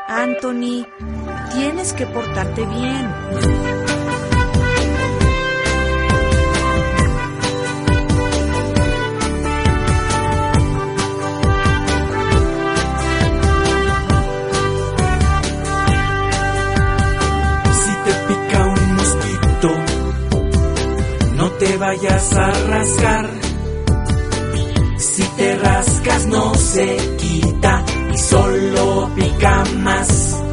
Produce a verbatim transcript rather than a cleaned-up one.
Anthony, tienes que portarte bien. Si te pica un mosquito, no te vayas a rascar. Si te rascas no se quita y solo pica más.